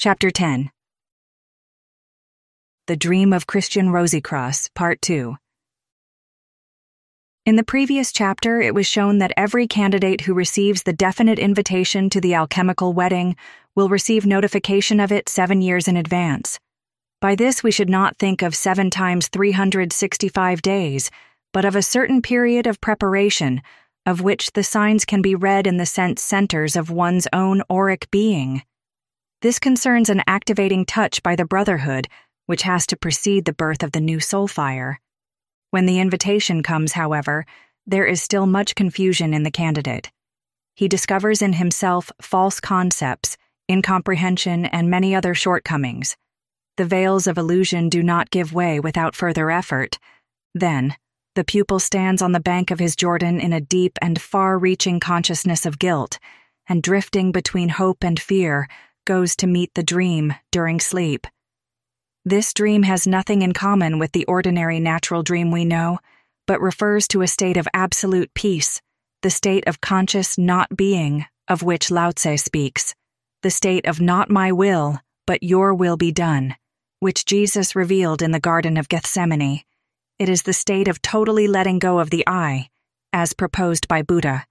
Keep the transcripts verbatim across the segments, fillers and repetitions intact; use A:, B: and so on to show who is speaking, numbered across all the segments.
A: Chapter ten. The Dream of Christian Rosicross, Part two. In the previous chapter, it was shown that every candidate who receives the definite invitation to the alchemical wedding will receive notification of it seven years in advance. By this, we should not think of seven times three hundred sixty-five days, but of a certain period of preparation, of which the signs can be read in the sense centers of one's own auric being. This concerns an activating touch by the Brotherhood, which has to precede the birth of the new soul fire. When the invitation comes, however, there is still much confusion in the candidate. He discovers in himself false concepts, incomprehension, and many other shortcomings. The veils of illusion do not give way without further effort. Then, the pupil stands on the bank of his Jordan in a deep and far-reaching consciousness of guilt, and drifting between hope and fear, goes to meet the dream during sleep. This dream has nothing in common with the ordinary natural dream we know, but refers to a state of absolute peace, the state of conscious not-being of which Lao Tse speaks, the state of not my will, but your will be done, which Jesus revealed in the Garden of Gethsemane. It is the state of totally letting go of the I, as proposed by Buddha.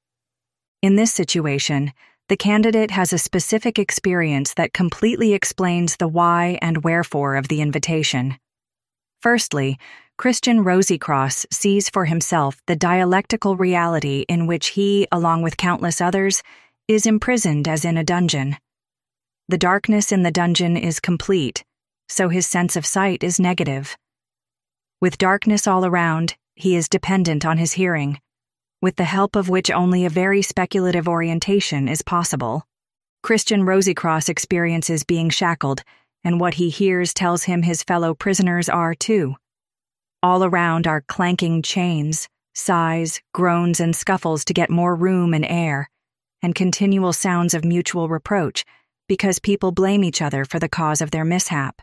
A: In this situation, the candidate has a specific experience that completely explains the why and wherefore of the invitation. Firstly, Christian Rosicross sees for himself the dialectical reality in which he, along with countless others, is imprisoned as in a dungeon. The darkness in the dungeon is complete, so his sense of sight is negative. With darkness all around, he is dependent on his hearing, with the help of which only a very speculative orientation is possible. Christian Rosicross experiences being shackled, and what he hears tells him his fellow prisoners are too. All around are clanking chains, sighs, groans, and scuffles to get more room and air, and continual sounds of mutual reproach, because people blame each other for the cause of their mishap.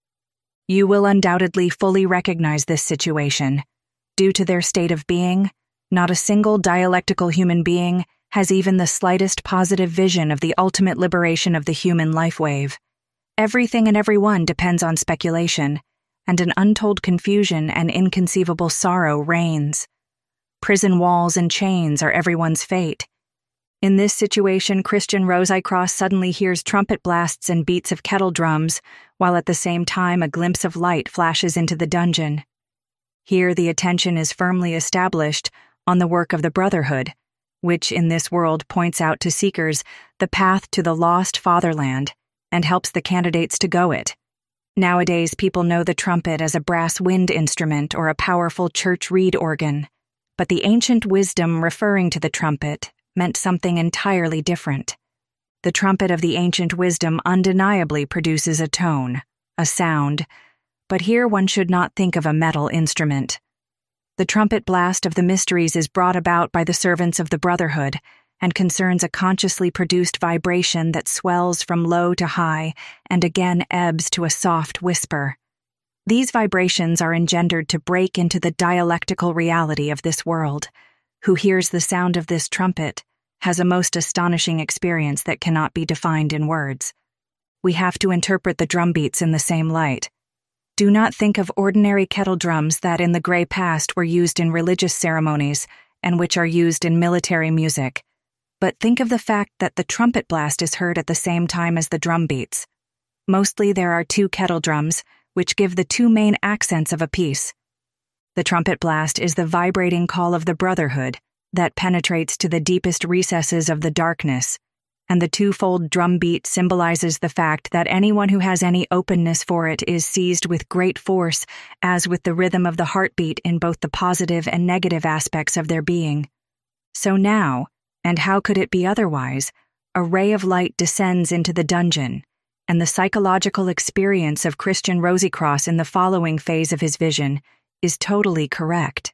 A: You will undoubtedly fully recognize this situation. Due to their state of being, not a single dialectical human being has even the slightest positive vision of the ultimate liberation of the human life wave. Everything and everyone depends on speculation, and an untold confusion and inconceivable sorrow reigns. Prison walls and chains are everyone's fate. In this situation, Christian Rosicross suddenly hears trumpet blasts and beats of kettle drums, while at the same time a glimpse of light flashes into the dungeon. Here the attention is firmly established on the work of the Brotherhood, which in this world points out to seekers the path to the lost fatherland and helps the candidates to go it. Nowadays, people know the trumpet as a brass wind instrument or a powerful church reed organ, but the ancient wisdom referring to the trumpet meant something entirely different. The trumpet of the ancient wisdom undeniably produces a tone, a sound, but here one should not think of a metal instrument. The trumpet blast of the mysteries is brought about by the servants of the Brotherhood and concerns a consciously produced vibration that swells from low to high and again ebbs to a soft whisper. These vibrations are engendered to break into the dialectical reality of this world. Who hears the sound of this trumpet has a most astonishing experience that cannot be defined in words. We have to interpret the drum beats in the same light. Do not think of ordinary kettle drums that in the gray past were used in religious ceremonies and which are used in military music, but think of the fact that the trumpet blast is heard at the same time as the drum beats. Mostly there are two kettle drums, which give the two main accents of a piece. The trumpet blast is the vibrating call of the Brotherhood that penetrates to the deepest recesses of the darkness, and the twofold drum beat symbolizes the fact that anyone who has any openness for it is seized with great force, as with the rhythm of the heartbeat in both the positive and negative aspects of their being. So now, and how could it be otherwise, a ray of light descends into the dungeon, and the psychological experience of Christian Rosicross in the following phase of his vision is totally correct.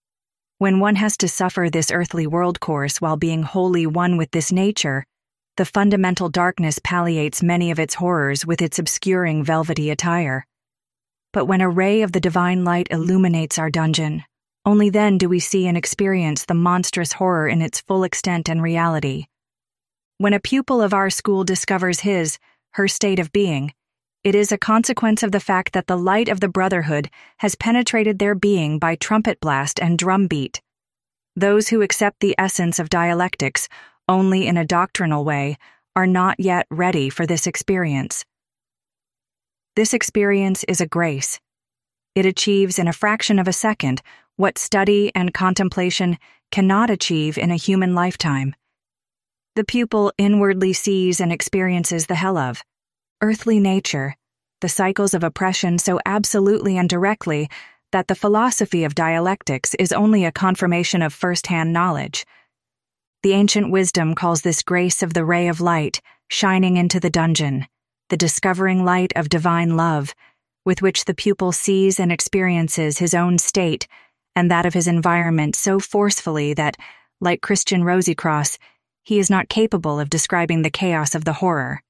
A: When one has to suffer this earthly world course while being wholly one with this nature, the fundamental darkness palliates many of its horrors with its obscuring velvety attire. But when a ray of the divine light illuminates our dungeon, only then do we see and experience the monstrous horror in its full extent and reality. When a pupil of our school discovers his, her state of being. It is a consequence of the fact that the light of the brotherhood has penetrated their being by trumpet blast and drum beat. Those who accept the essence of dialectics only in a doctrinal way are not yet ready for this experience. This experience is a grace. It achieves in a fraction of a second what study and contemplation cannot achieve in a human lifetime. The pupil inwardly sees and experiences the hell of earthly nature, the cycles of oppression so absolutely and directly that the philosophy of dialectics is only a confirmation of first-hand knowledge. The ancient wisdom calls this grace of the ray of light shining into the dungeon, the discovering light of divine love, with which the pupil sees and experiences his own state and that of his environment so forcefully that, like Christian Rosicross, he is not capable of describing the chaos of the horror.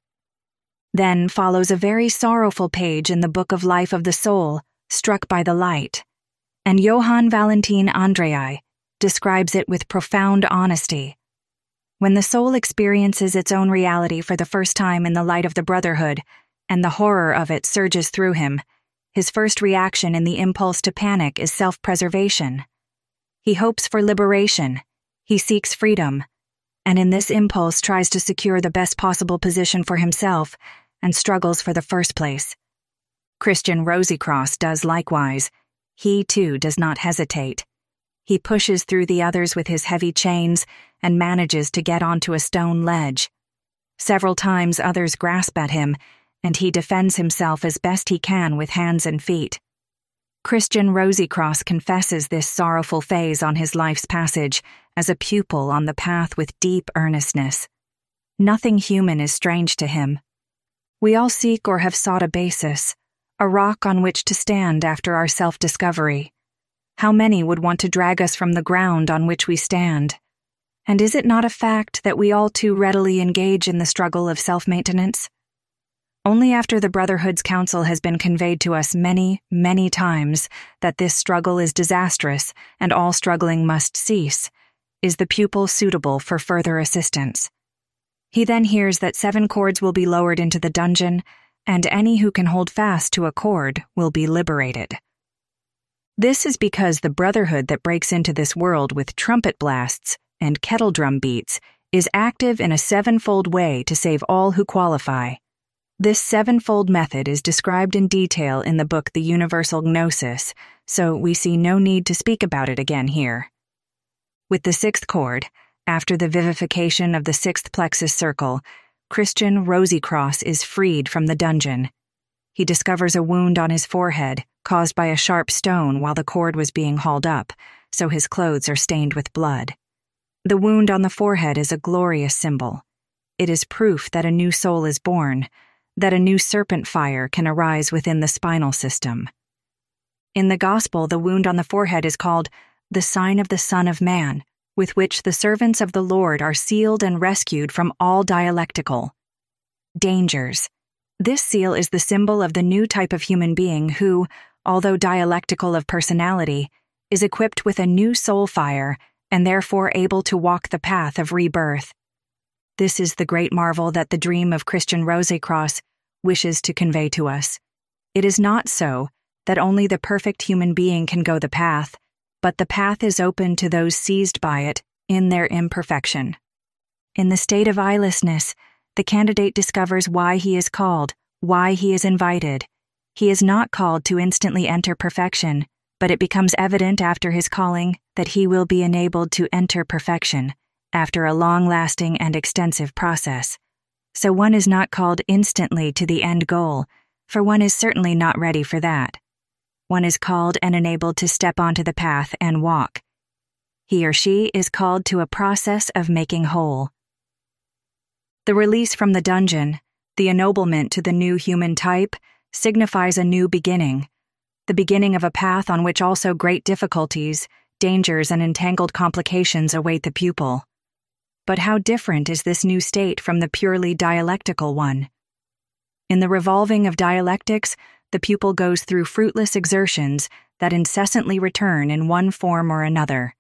A: Then follows a very sorrowful page in the Book of Life of the Soul, Struck by the Light, and Johann Valentin Andreae describes it with profound honesty. When the soul experiences its own reality for the first time in the light of the brotherhood, and the horror of it surges through him, his first reaction in the impulse to panic is self-preservation. He hopes for liberation, he seeks freedom, and in this impulse tries to secure the best possible position for himself and struggles for the first place. Christian Rosicross does likewise. He, too, does not hesitate. He pushes through the others with his heavy chains and manages to get onto a stone ledge. Several times others grasp at him, and he defends himself as best he can with hands and feet. Christian Rosicross confesses this sorrowful phase on his life's passage as a pupil on the path with deep earnestness. Nothing human is strange to him. We all seek or have sought a basis, a rock on which to stand after our self-discovery. How many would want to drag us from the ground on which we stand? And is it not a fact that we all too readily engage in the struggle of self-maintenance? Only after the Brotherhood's counsel has been conveyed to us many, many times that this struggle is disastrous and all struggling must cease, is the pupil suitable for further assistance. He then hears that seven cords will be lowered into the dungeon, and any who can hold fast to a cord will be liberated. This is because the Brotherhood that breaks into this world with trumpet blasts and kettle drum beats is active in a sevenfold way to save all who qualify. This sevenfold method is described in detail in the book The Universal Gnosis, so we see no need to speak about it again here. With the sixth cord, after the vivification of the sixth plexus circle, Christian Rosicross is freed from the dungeon. He discovers a wound on his forehead caused by a sharp stone while the cord was being hauled up, so his clothes are stained with blood. The wound on the forehead is a glorious symbol. It is proof that a new soul is born, that a new serpent fire can arise within the spinal system. In the Gospel, the wound on the forehead is called the sign of the Son of Man, with which the servants of the Lord are sealed and rescued from all dialectical dangers. This seal is the symbol of the new type of human being who, although dialectical of personality, is equipped with a new soul fire and therefore able to walk the path of rebirth. This is the great marvel that the dream of Christian Rosicross wishes to convey to us. It is not so that only the perfect human being can go the path, but the path is open to those seized by it in their imperfection. In the state of eyelessness, the candidate discovers why he is called, why he is invited. He is not called to instantly enter perfection, but it becomes evident after his calling that he will be enabled to enter perfection after a long-lasting and extensive process. So one is not called instantly to the end goal, for one is certainly not ready for that. One is called and enabled to step onto the path and walk. He or she is called to a process of making whole. The release from the dungeon, the ennoblement to the new human type, signifies a new beginning, the beginning of a path on which also great difficulties, dangers, and entangled complications await the pupil. But how different is this new state from the purely dialectical one? In the revolving of dialectics, the pupil goes through fruitless exertions that incessantly return in one form or another.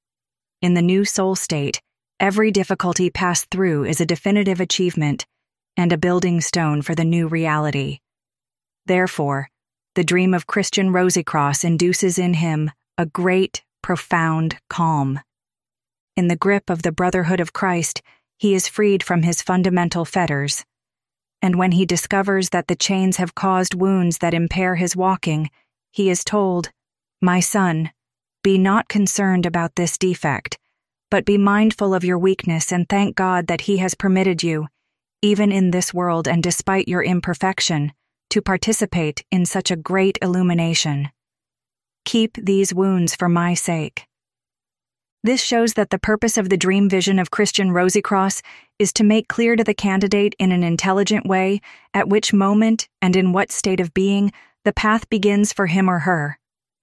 A: In the new soul state, every difficulty passed through is a definitive achievement, and a building stone for the new reality. Therefore, the dream of Christian Rosicross induces in him a great, profound calm. In the grip of the Brotherhood of Christ, he is freed from his fundamental fetters. And when he discovers that the chains have caused wounds that impair his walking, he is told, "My son, be not concerned about this defect, but be mindful of your weakness and thank God that he has permitted you, even in this world and despite your imperfection, to participate in such a great illumination. Keep these wounds for my sake." This shows that the purpose of the dream vision of Christian Rosicross is to make clear to the candidate in an intelligent way at which moment and in what state of being the path begins for him or her.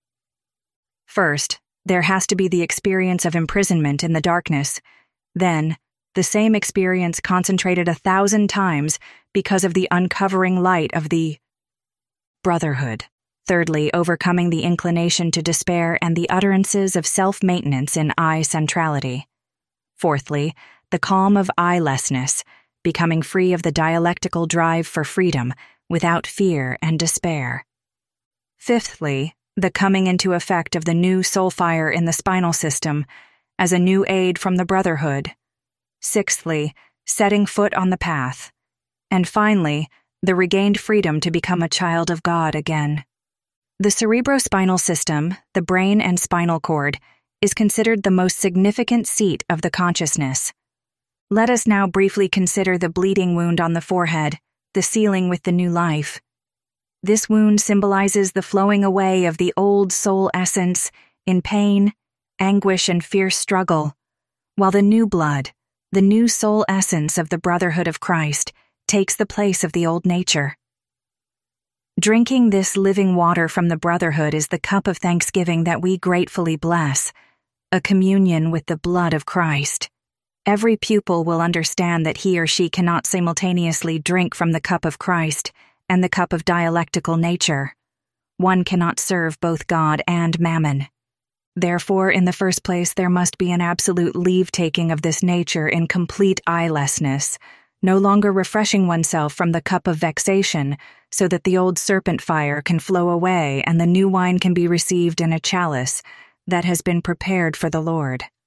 A: First, there has to be the experience of imprisonment in the darkness. Then, the same experience concentrated a thousand times because of the uncovering light of the brotherhood. Thirdly, overcoming the inclination to despair and the utterances of self-maintenance in I-centrality. Fourthly, the calm of I-lessness, becoming free of the dialectical drive for freedom without fear and despair. Fifthly, the coming into effect of the new soul fire in the spinal system as a new aid from the brotherhood. Sixthly, setting foot on the path. And finally, the regained freedom to become a child of God again. The cerebrospinal system, the brain and spinal cord, is considered the most significant seat of the consciousness. Let us now briefly consider the bleeding wound on the forehead, the sealing with the new life. This wound symbolizes the flowing away of the old soul essence in pain, anguish, and fierce struggle, while the new blood, the new soul essence of the Brotherhood of Christ, takes the place of the old nature. Drinking this living water from the Brotherhood is the cup of thanksgiving that we gratefully bless, a communion with the blood of Christ. Every pupil will understand that he or she cannot simultaneously drink from the cup of Christ and the cup of dialectical nature. One cannot serve both God and mammon. Therefore, in the first place, there must be an absolute leave-taking of this nature in complete eyelessness, no longer refreshing oneself from the cup of vexation, so that the old serpent fire can flow away and the new wine can be received in a chalice that has been prepared for the Lord.